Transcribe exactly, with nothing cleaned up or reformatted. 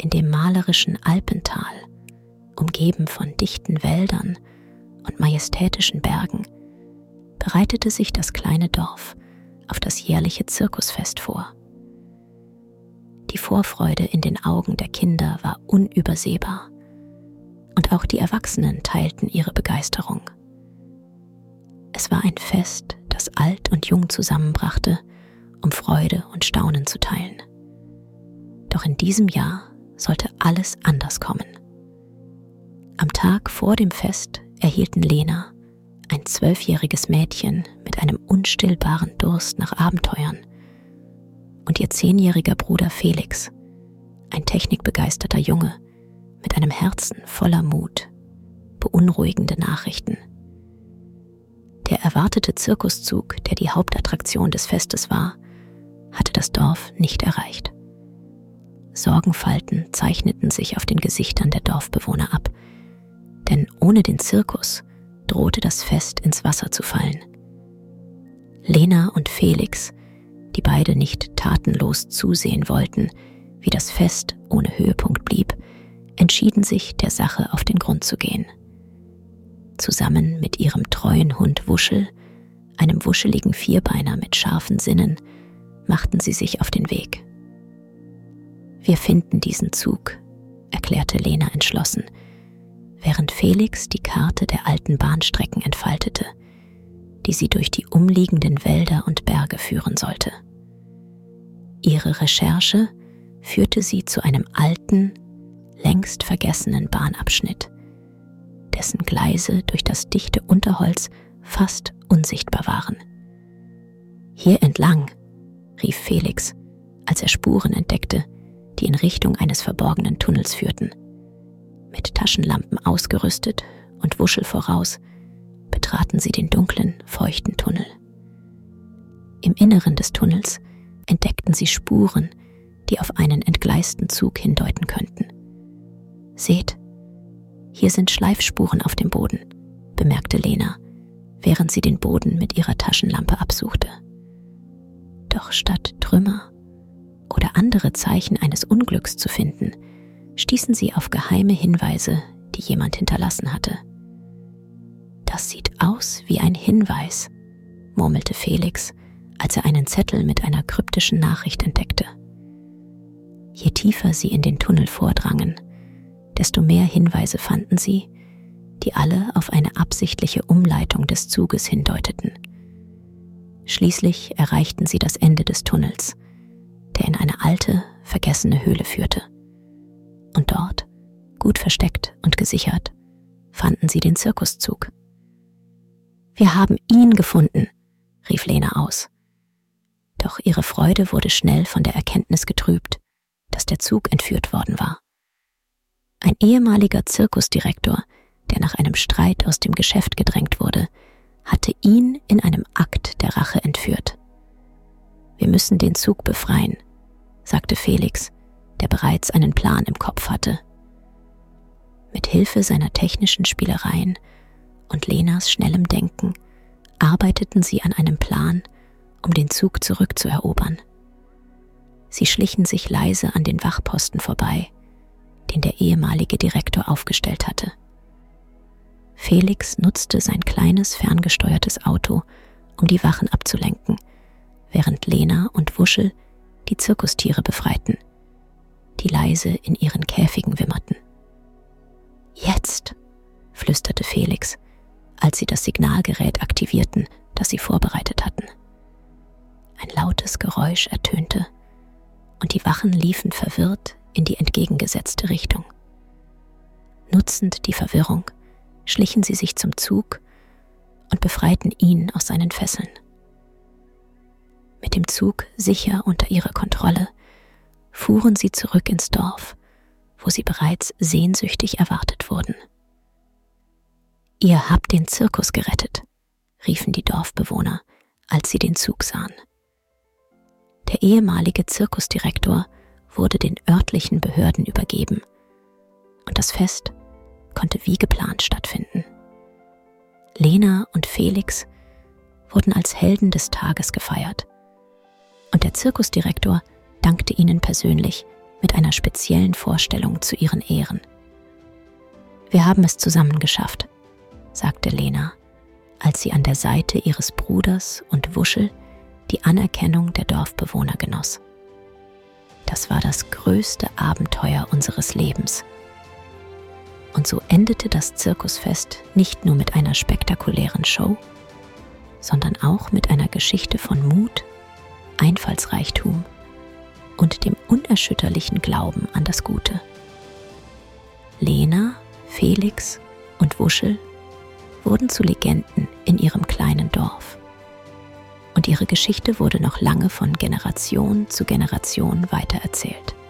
In dem malerischen Alpental, umgeben von dichten Wäldern und majestätischen Bergen, bereitete sich das kleine Dorf auf das jährliche Zirkusfest vor. Die Vorfreude in den Augen der Kinder war unübersehbar, und auch die Erwachsenen teilten ihre Begeisterung. Es war ein Fest, das alt und jung zusammenbrachte, um Freude und Staunen zu teilen. Doch in diesem Jahr sollte alles anders kommen. Am Tag vor dem Fest erhielten Lena, ein zwölfjähriges Mädchen mit einem unstillbaren Durst nach Abenteuern, und ihr zehnjähriger Bruder Felix, ein technikbegeisterter Junge mit einem Herzen voller Mut, beunruhigende Nachrichten. Der erwartete Zirkuszug, der die Hauptattraktion des Festes war, hatte das Dorf nicht erreicht. Sorgenfalten zeichneten sich auf den Gesichtern der Dorfbewohner ab, denn ohne den Zirkus drohte das Fest ins Wasser zu fallen. Lena und Felix, die beide nicht tatenlos zusehen wollten, wie das Fest ohne Höhepunkt blieb, entschieden sich, der Sache auf den Grund zu gehen. Zusammen mit ihrem treuen Hund Wuschel, einem wuscheligen Vierbeiner mit scharfen Sinnen, machten sie sich auf den Weg. »Wir finden diesen Zug«, erklärte Lena entschlossen, während Felix die Karte der alten Bahnstrecken entfaltete, die sie durch die umliegenden Wälder und Berge führen sollte. Ihre Recherche führte sie zu einem alten, längst vergessenen Bahnabschnitt, dessen Gleise durch das dichte Unterholz fast unsichtbar waren. »Hier entlang«, rief Felix, als er Spuren entdeckte, die in Richtung eines verborgenen Tunnels führten. Mit Taschenlampen ausgerüstet und Wuschel voraus, betraten sie den dunklen, feuchten Tunnel. Im Inneren des Tunnels entdeckten sie Spuren, die auf einen entgleisten Zug hindeuten könnten. »Seht, hier sind Schleifspuren auf dem Boden«, bemerkte Lena, während sie den Boden mit ihrer Taschenlampe absuchte. Doch statt Trümmer oder andere Zeichen eines Unglücks zu finden, stießen sie auf geheime Hinweise, die jemand hinterlassen hatte. »Das sieht aus wie ein Hinweis«, murmelte Felix, als er einen Zettel mit einer kryptischen Nachricht entdeckte. Je tiefer sie in den Tunnel vordrangen, desto mehr Hinweise fanden sie, die alle auf eine absichtliche Umleitung des Zuges hindeuteten. Schließlich erreichten sie das Ende des Tunnels, der in eine alte, vergessene Höhle führte. Und dort, gut versteckt und gesichert, fanden sie den Zirkuszug. »Wir haben ihn gefunden«, rief Lena aus. Doch ihre Freude wurde schnell von der Erkenntnis getrübt, dass der Zug entführt worden war. Ein ehemaliger Zirkusdirektor, der nach einem Streit aus dem Geschäft gedrängt wurde, hatte ihn in einem Akt der Rache entführt. »Wir müssen den Zug befreien«, sagte Felix, der bereits einen Plan im Kopf hatte. Mit Hilfe seiner technischen Spielereien und Lenas schnellem Denken arbeiteten sie an einem Plan, um den Zug zurückzuerobern. Sie schlichen sich leise an den Wachposten vorbei, den der ehemalige Direktor aufgestellt hatte. Felix nutzte sein kleines ferngesteuertes Auto, um die Wachen abzulenken, während Lena und Wuschel die Zirkustiere befreiten, die leise in ihren Käfigen wimmerten. »Jetzt«, flüsterte Felix, als sie das Signalgerät aktivierten, das sie vorbereitet hatten. Ein lautes Geräusch ertönte, und die Wachen liefen verwirrt in die entgegengesetzte Richtung. Nutzend die Verwirrung schlichen sie sich zum Zug und befreiten ihn aus seinen Fesseln. Mit dem Zug sicher unter ihrer Kontrolle fuhren sie zurück ins Dorf, wo sie bereits sehnsüchtig erwartet wurden. »Ihr habt den Zirkus gerettet«, riefen die Dorfbewohner, als sie den Zug sahen. Der ehemalige Zirkusdirektor wurde den örtlichen Behörden übergeben und das Fest konnte wie geplant stattfinden. Lena und Felix wurden als Helden des Tages gefeiert und der Zirkusdirektor dankte ihnen persönlich mit einer speziellen Vorstellung zu ihren Ehren. »Wir haben es zusammen geschafft«, sagte Lena, als sie an der Seite ihres Bruders und Wuschel die Anerkennung der Dorfbewohner genoss. Das war das größte Abenteuer unseres Lebens. Und so endete das Zirkusfest nicht nur mit einer spektakulären Show, sondern auch mit einer Geschichte von Mut, Einfallsreichtum und dem unerschütterlichen Glauben an das Gute. Lena, Felix und Wuschel wurden zu Legenden in ihrem kleinen Dorf. Und ihre Geschichte wurde noch lange von Generation zu Generation weitererzählt.